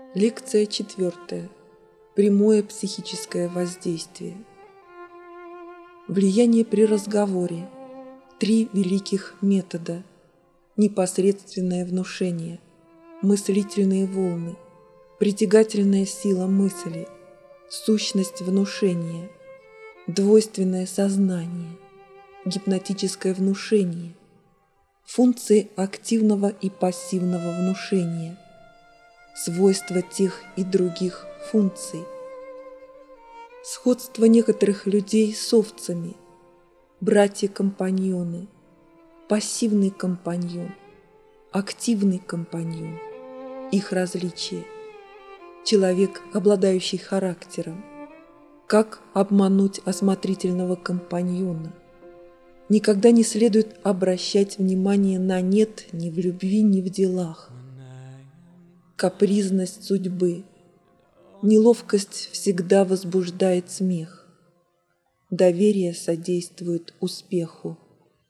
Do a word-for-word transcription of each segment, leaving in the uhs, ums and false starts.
Лекция четвертая. Прямое психическое воздействие. Влияние при разговоре. Три великих метода. Непосредственное внушение. Мыслительные волны. Притягательная сила мысли. Сущность внушения. Двойственное сознание. Гипнотическое внушение. Функции активного и пассивного внушения. Свойства тех и других функций. Сходство некоторых людей с овцами. Братья-компаньоны. Пассивный компаньон. Активный компаньон. Их различия. Человек, обладающий характером. Как обмануть осмотрительного компаньона. Никогда не следует обращать внимание на «нет» ни в любви, ни в делах. Капризность судьбы. Неловкость всегда возбуждает смех. Доверие содействует успеху.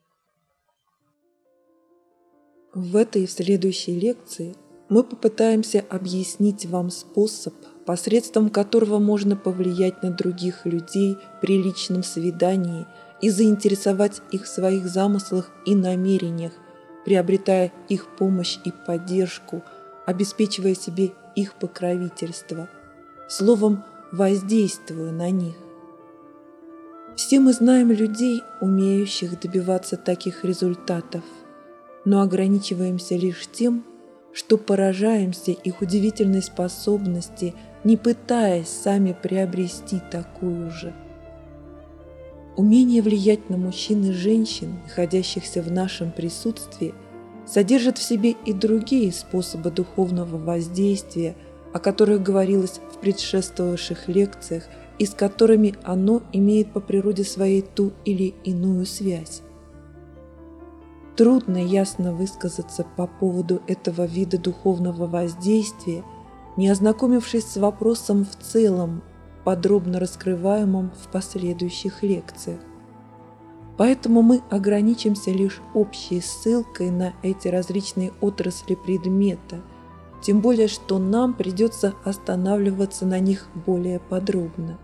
В этой и в следующей лекции мы попытаемся объяснить вам способ, посредством которого можно повлиять на других людей при личном свидании и заинтересовать их в своих замыслах и намерениях, приобретая их помощь и поддержку, обеспечивая себе их покровительство, словом, воздействуя на них. Все мы знаем людей, умеющих добиваться таких результатов, но ограничиваемся лишь тем, что поражаемся их удивительной способности, не пытаясь сами приобрести такую же. Умение влиять на мужчин и женщин, находящихся в нашем присутствии, содержит в себе и другие способы духовного воздействия, о которых говорилось в предшествовавших лекциях и с которыми оно имеет по природе своей ту или иную связь. Трудно ясно высказаться по поводу этого вида духовного воздействия, не ознакомившись с вопросом в целом, подробно раскрываемым в последующих лекциях. Поэтому мы ограничимся лишь общей ссылкой на эти различные отрасли предмета, тем более что нам придется останавливаться на них более подробно.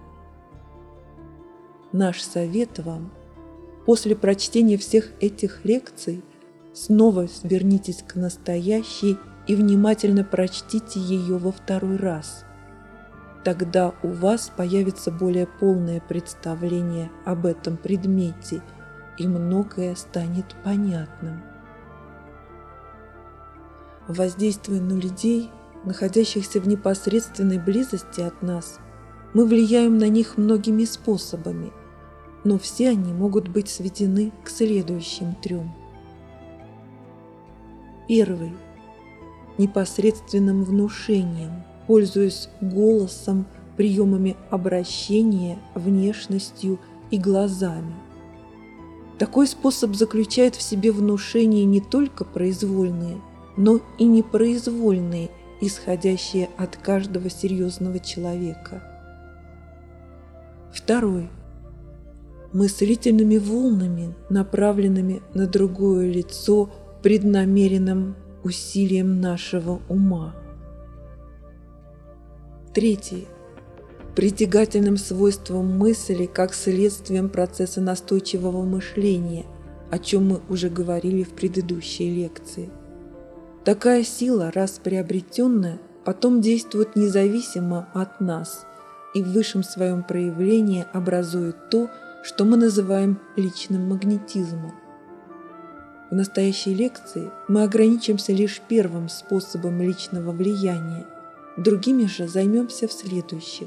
Наш совет вам – после прочтения всех этих лекций снова вернитесь к настоящей и внимательно прочтите ее во второй раз. Тогда у вас появится более полное представление об этом предмете, и многое станет понятным. Воздействуя на людей, находящихся в непосредственной близости от нас, мы влияем на них многими способами, но все они могут быть сведены к следующим трем. Первый. Непосредственным внушением, пользуясь голосом, приемами обращения, внешностью и глазами. Такой способ заключает в себе внушение не только произвольные, но и непроизвольные, исходящие от каждого серьезного человека. Второй. Мыслительными волнами, направленными на другое лицо преднамеренным усилием нашего ума. Третий. Притягательным свойством мысли как следствием процесса настойчивого мышления, о чем мы уже говорили в предыдущей лекции. Такая сила, раз приобретенная, потом действует независимо от нас и в высшем своем проявлении образует то, что мы называем личным магнетизмом. В настоящей лекции мы ограничимся лишь первым способом личного влияния, другими же займемся в следующих.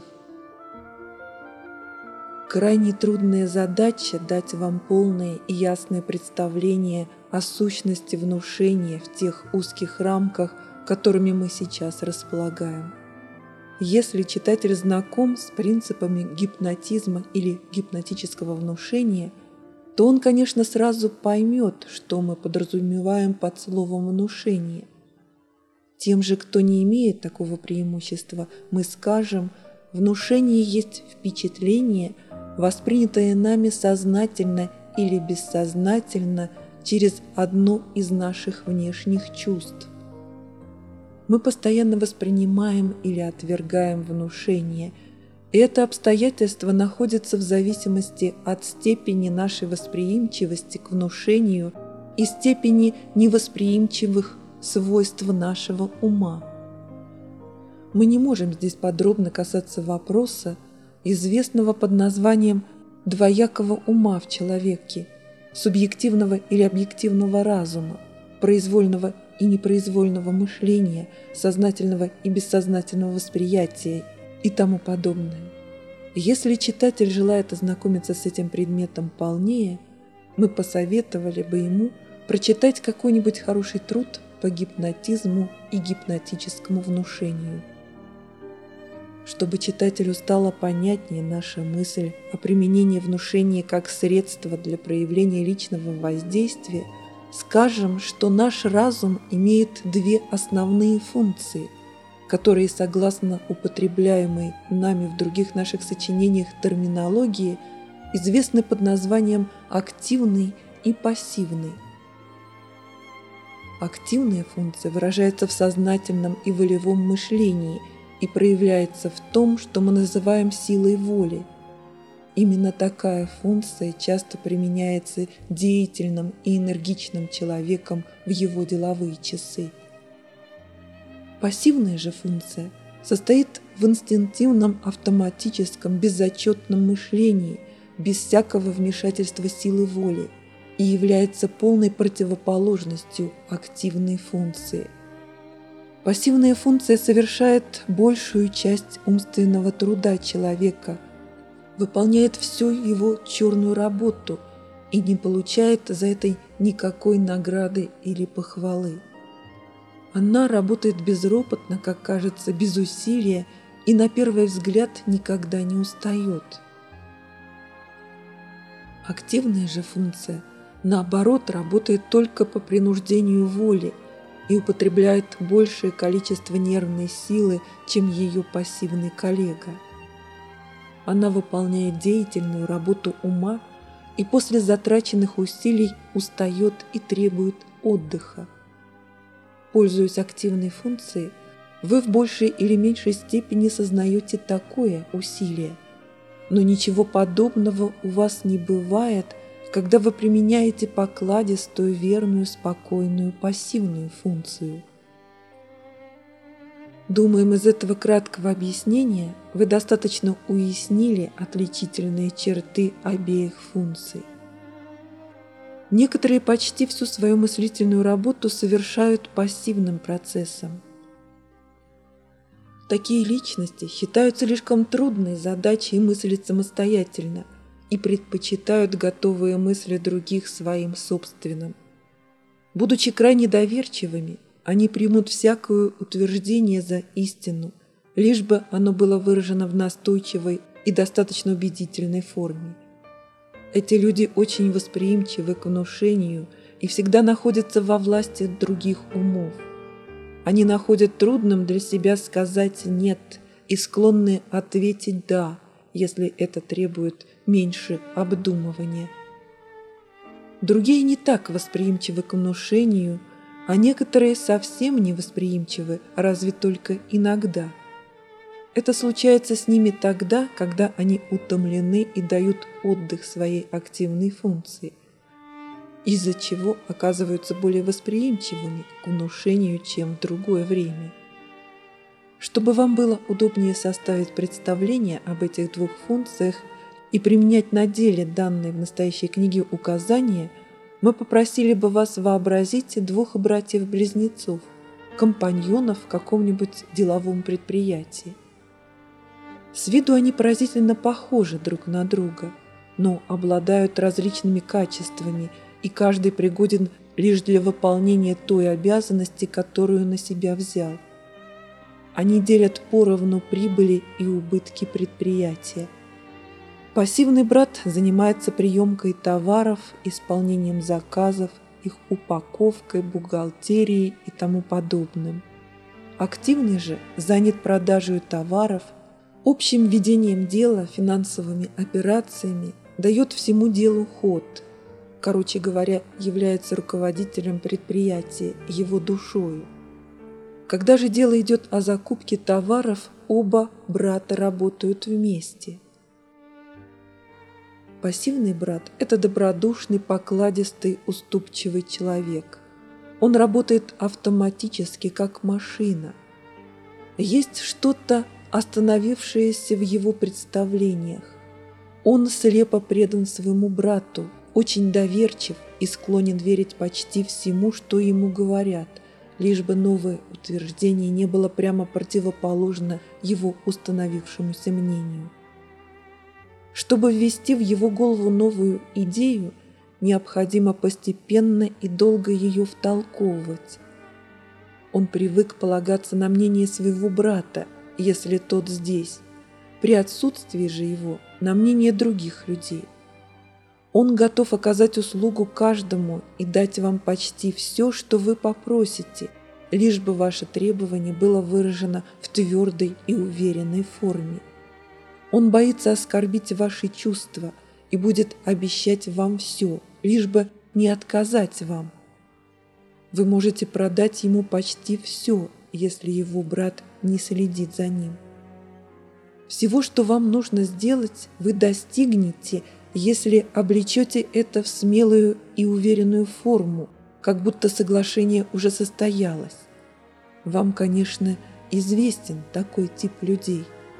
Крайне трудная задача дать вам полное и ясное представление о сущности внушения в тех узких рамках, которыми мы сейчас располагаем. Если читатель знаком с принципами гипнотизма или гипнотического внушения, то он, конечно, сразу поймет, что мы подразумеваем под словом «внушение». Тем же, кто не имеет такого преимущества, мы скажем, внушение есть впечатление, воспринятое нами сознательно или бессознательно через одно из наших внешних чувств. Мы постоянно воспринимаем или отвергаем внушение. И это обстоятельство находится в зависимости от степени нашей восприимчивости к внушению и степени невосприимчивых свойств нашего ума. Мы не можем здесь подробно касаться вопроса, известного под названием двоякого ума в человеке, субъективного или объективного разума, произвольного и непроизвольного мышления, сознательного и бессознательного восприятия и тому подобное. Если читатель желает ознакомиться с этим предметом полнее, мы посоветовали бы ему прочитать какой-нибудь хороший труд по гипнотизму и гипнотическому внушению. Чтобы читателю стало понятнее наша мысль о применении внушения как средства для проявления личного воздействия, скажем, что наш разум имеет две основные функции, которые, согласно употребляемой нами в других наших сочинениях терминологии, известны под названием активный и пассивный. Активная функция выражается в сознательном и волевом мышлении и проявляется в том, что мы называем силой воли. Именно такая функция часто применяется деятельным и энергичным человеком в его деловые часы. Пассивная же функция состоит в инстинктивном, автоматическом, безотчетном мышлении, без всякого вмешательства силы воли, и является полной противоположностью активной функции. Пассивная функция совершает большую часть умственного труда человека, выполняет всю его черную работу и не получает за это никакой награды или похвалы. Она работает безропотно, как кажется, без усилия и на первый взгляд никогда не устает. Активная же функция, наоборот, работает только по принуждению воли и употребляет большее количество нервной силы, чем ее пассивный коллега. Она выполняет деятельную работу ума и после затраченных усилий устает и требует отдыха. Пользуясь активной функцией, вы в большей или меньшей степени сознаете такое усилие, но ничего подобного у вас не бывает, когда вы применяете покладистую, верную, спокойную, пассивную функцию. Думаем, из этого краткого объяснения вы достаточно уяснили отличительные черты обеих функций. Некоторые почти всю свою мыслительную работу совершают пассивным процессом. Такие личности считают слишком трудной задачей мыслить самостоятельно и предпочитают готовые мысли других своим собственным. Будучи крайне доверчивыми, они примут всякое утверждение за истину, лишь бы оно было выражено в настойчивой и достаточно убедительной форме. Эти люди очень восприимчивы к внушению и всегда находятся во власти других умов. Они находят трудным для себя сказать «нет» и склонны ответить «да», если это требует меньше обдумывания. Другие не так восприимчивы к внушению, а некоторые совсем не восприимчивы, разве только иногда. Это случается с ними тогда, когда они утомлены и дают отдых своей активной функции, из-за чего оказываются более восприимчивыми к внушению, чем в другое время. Чтобы вам было удобнее составить представление об этих двух функциях и применять на деле данные в настоящей книге указания, мы попросили бы вас вообразить двух братьев-близнецов, компаньонов в каком-нибудь деловом предприятии. С виду они поразительно похожи друг на друга, но обладают различными качествами, и каждый пригоден лишь для выполнения той обязанности, которую на себя взял. Они делят поровну прибыли и убытки предприятия. Пассивный брат занимается приемкой товаров, исполнением заказов, их упаковкой, бухгалтерией и тому подобным. Активный же занят продажей товаров, общим ведением дела, финансовыми операциями, дает всему делу ход. Короче говоря, является руководителем предприятия, его душою. Когда же дело идет о закупке товаров, оба брата работают вместе. Пассивный брат – это добродушный, покладистый, уступчивый человек. Он работает автоматически, как машина. Есть что-то, остановившееся в его представлениях. Он слепо предан своему брату, очень доверчив и склонен верить почти всему, что ему говорят, лишь бы новое утверждение не было прямо противоположно его установившемуся мнению. Чтобы ввести в его голову новую идею, необходимо постепенно и долго ее втолковывать. Он привык полагаться на мнение своего брата, если тот здесь, при отсутствии же его на мнение других людей. Он готов оказать услугу каждому и дать вам почти все, что вы попросите, лишь бы ваше требование было выражено в твердой и уверенной форме. Он боится оскорбить ваши чувства и будет обещать вам все, лишь бы не отказать вам. Вы можете продать ему почти все, если его брат не следит за ним. Всего, что вам нужно сделать, вы достигнете, если облечете это в смелую и уверенную форму, как будто соглашение уже состоялось. Вам, конечно, известен такой тип людей.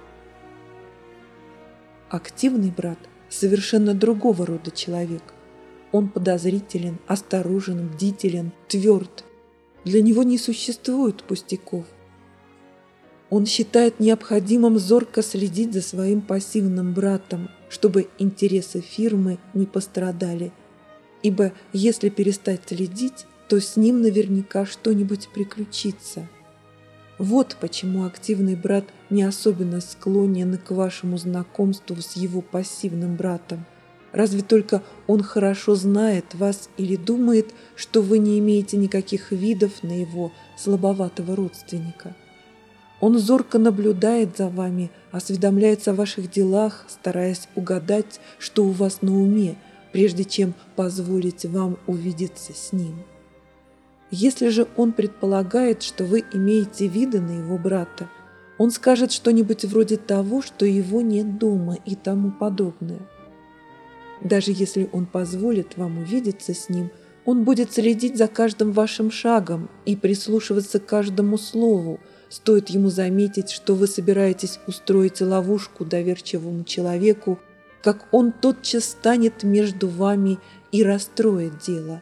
Активный брат совершенно другого рода человек. Он подозрителен, осторожен, бдителен, тверд. Для него не существует пустяков. Он считает необходимым зорко следить за своим пассивным братом, чтобы интересы фирмы не пострадали, ибо если перестать следить, то с ним наверняка что-нибудь приключится. Вот почему активный брат не особенно склонен к вашему знакомству с его пассивным братом. Разве только он хорошо знает вас или думает, что вы не имеете никаких видов на его слабоватого родственника. Он зорко наблюдает за вами, осведомляется о ваших делах, стараясь угадать, что у вас на уме, прежде чем позволить вам увидеться с ним. Если же он предполагает, что вы имеете виды на его брата, он скажет что-нибудь вроде того, что его нет дома и тому подобное. Даже если он позволит вам увидеться с ним, он будет следить за каждым вашим шагом и прислушиваться к каждому слову, стоит ему заметить, что вы собираетесь устроить ловушку доверчивому человеку, как он тотчас станет между вами и расстроит дело.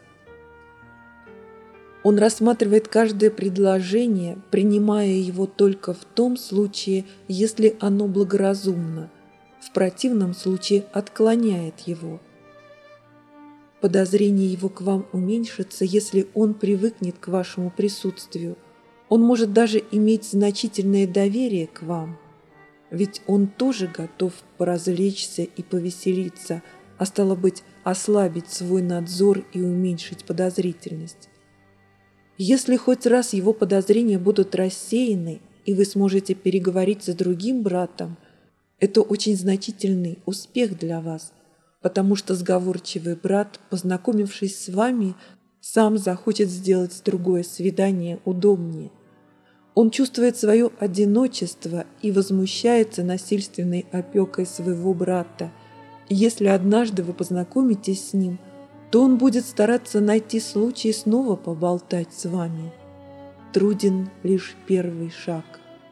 Он рассматривает каждое предложение, принимая его только в том случае, если оно благоразумно, в противном случае отклоняет его. Подозрение его к вам уменьшится, если он привыкнет к вашему присутствию. Он может даже иметь значительное доверие к вам, ведь он тоже готов поразвлечься и повеселиться, а стало быть, ослабить свой надзор и уменьшить подозрительность. Если хоть раз его подозрения будут рассеяны, и вы сможете переговорить с другим братом, это очень значительный успех для вас, потому что сговорчивый брат, познакомившись с вами, сам захочет сделать другое свидание удобнее. Он чувствует свое одиночество и возмущается насильственной опекой своего брата. Если однажды вы познакомитесь с ним, то он будет стараться найти случай снова поболтать с вами. Труден лишь первый шаг.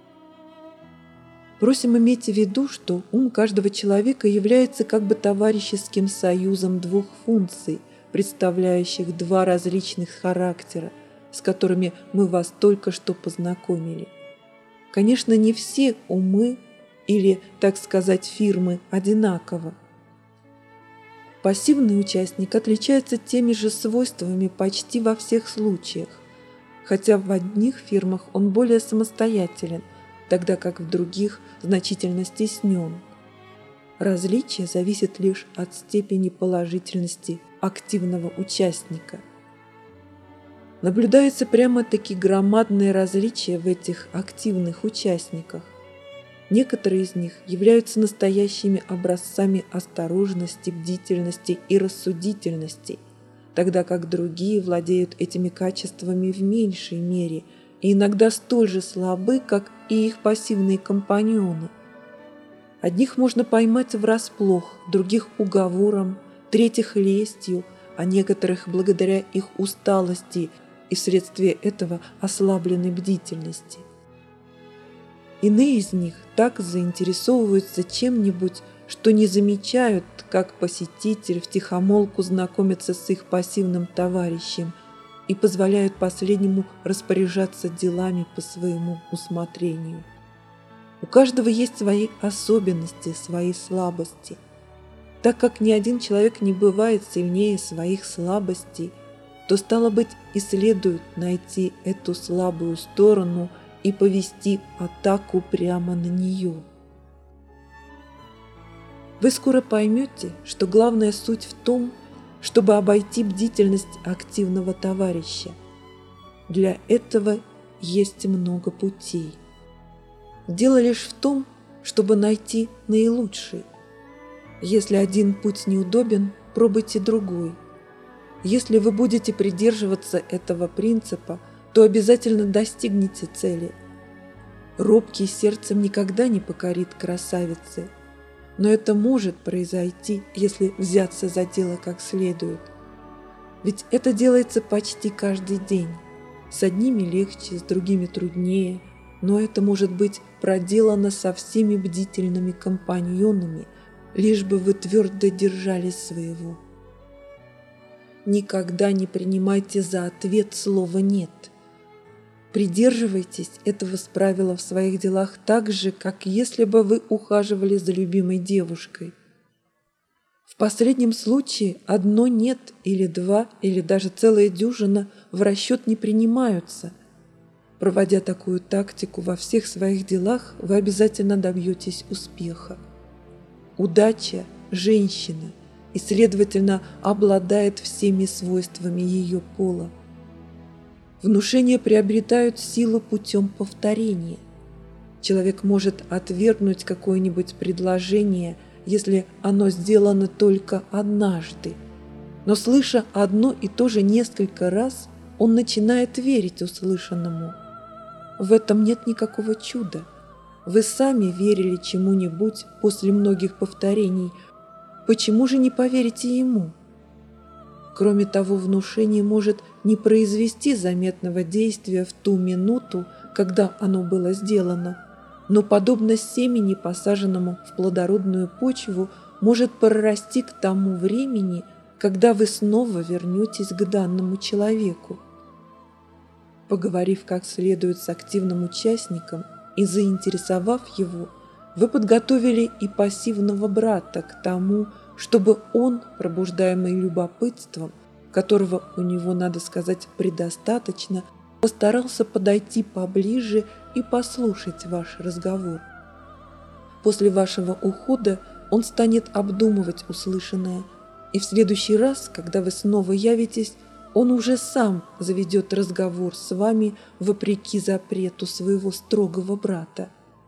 Просим иметь в виду, что ум каждого человека является как бы товарищеским союзом двух функций, представляющих два различных характера, с которыми мы вас только что познакомили. Конечно, не все умы или, так сказать, фирмы одинаковы. Пассивный участник отличается теми же свойствами почти во всех случаях, хотя в одних фирмах он более самостоятелен, тогда как в других значительно стеснен. Различие зависит лишь от степени положительности активного участника. Наблюдается прямо-таки громадное различие в этих активных участниках. Некоторые из них являются настоящими образцами осторожности, бдительности и рассудительности, тогда как другие владеют этими качествами в меньшей мере и иногда столь же слабы, как и их пассивные компаньоны. Одних можно поймать врасплох, других – уговором, третьих – лестью, а некоторых – благодаря их усталости и вследствие этого ослабленной бдительности. Иные из них так заинтересовываются чем-нибудь, что не замечают, как посетитель втихомолку знакомится с их пассивным товарищем и позволяют последнему распоряжаться делами по своему усмотрению. У каждого есть свои особенности, свои слабости. Так как ни один человек не бывает сильнее своих слабостей, то, стало быть, и следует найти эту слабую сторону и повести атаку прямо на нее. Вы скоро поймете, что главная суть в том, чтобы обойти бдительность активного товарища. Для этого есть много путей. Дело лишь в том, чтобы найти наилучший. Если один путь неудобен, пробуйте другой. Если вы будете придерживаться этого принципа, то обязательно достигнете цели. Робкий сердцем никогда не покорит красавицы, но это может произойти, если взяться за дело как следует. Ведь это делается почти каждый день. С одними легче, с другими труднее, но это может быть проделано со всеми бдительными компаньонами, лишь бы вы твердо держались своего. Никогда не принимайте за ответ слово «нет». Придерживайтесь этого правила в своих делах так же, как если бы вы ухаживали за любимой девушкой. В последнем случае одно «нет» или два, или даже целая дюжина в расчет не принимаются. Проводя такую тактику во всех своих делах, вы обязательно добьетесь успеха. Удача – женщина, и, следовательно, обладает всеми свойствами ее пола. Внушения приобретают силу путем повторения. Человек может отвергнуть какое-нибудь предложение, если оно сделано только однажды. Но, слыша одно и то же несколько раз, он начинает верить услышанному. В этом нет никакого чуда. Вы сами верили чему-нибудь после многих повторений. Почему же не поверите ему? Кроме того, внушение может не произвести заметного действия в ту минуту, когда оно было сделано, но, подобно семени, посаженному в плодородную почву, может прорасти к тому времени, когда вы снова вернетесь к данному человеку. Поговорив как следует с активным участником и заинтересовав его, вы подготовили и пассивного брата к тому, чтобы он, пробуждаемый любопытством, которого у него, надо сказать, предостаточно, постарался подойти поближе и послушать ваш разговор. После вашего ухода он станет обдумывать услышанное, и в следующий раз, когда вы снова явитесь, он уже сам заведет разговор с вами вопреки запрету своего строгого брата.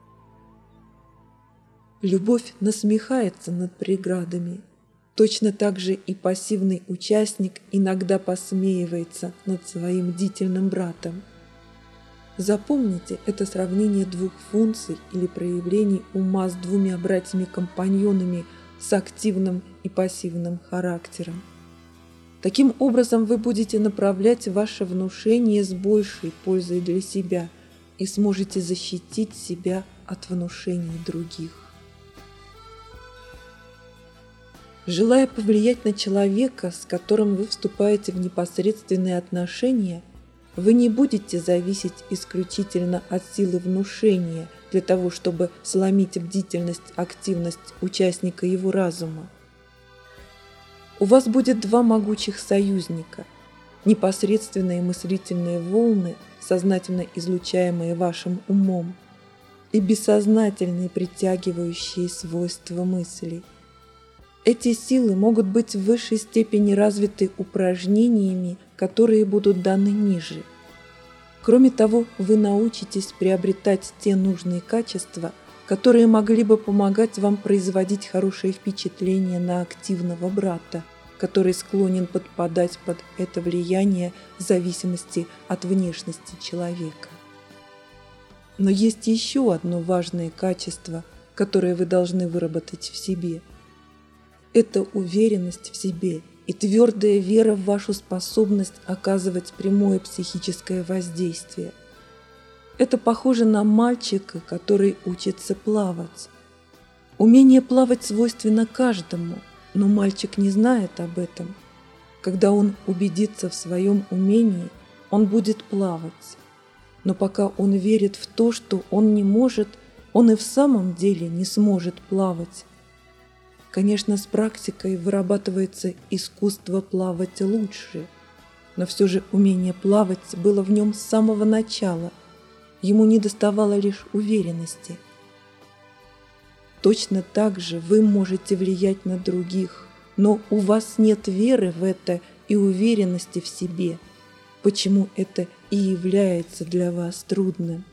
Любовь насмехается над преградами. Точно так же и пассивный участник иногда посмеивается над своим бдительным братом. Запомните это сравнение двух функций или проявлений ума с двумя братьями-компаньонами с активным и пассивным характером. Таким образом, вы будете направлять ваше внушение с большей пользой для себя и сможете защитить себя от внушений других. Желая повлиять на человека, с которым вы вступаете в непосредственные отношения, вы не будете зависеть исключительно от силы внушения для того, чтобы сломить бдительность, активность участника его разума. У вас будет два могучих союзника – непосредственные мыслительные волны, сознательно излучаемые вашим умом, и бессознательные притягивающие свойства мыслей. Эти силы могут быть в высшей степени развиты упражнениями, которые будут даны ниже. Кроме того, вы научитесь приобретать те нужные качества, которые могли бы помогать вам производить хорошее впечатление на активного брата, который склонен подпадать под это влияние в зависимости от внешности человека. Но есть еще одно важное качество, которое вы должны выработать в себе. Это уверенность в себе и твердая вера в вашу способность оказывать прямое психическое воздействие. Это похоже на мальчика, который учится плавать. Умение плавать свойственно каждому, но мальчик не знает об этом. Когда он убедится в своем умении, он будет плавать. Но пока он верит в то, что он не может, он и в самом деле не сможет плавать. Конечно, с практикой вырабатывается искусство плавать лучше, но все же умение плавать было в нем с самого начала. Ему недоставало лишь уверенности. Точно так же вы можете влиять на других, но у вас нет веры в это и уверенности в себе, почему это и является для вас трудным.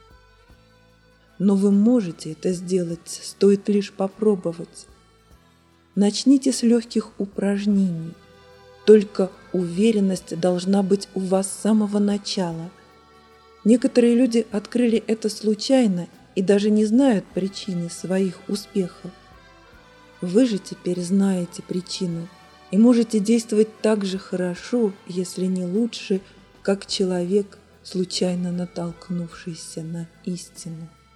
Но вы можете это сделать, стоит лишь попробовать. Начните с легких упражнений. Только уверенность должна быть у вас с самого начала. Некоторые люди открыли это случайно и даже не знают причины своих успехов. Вы же теперь знаете причину и можете действовать так же хорошо, если не лучше, как человек, случайно натолкнувшийся на истину.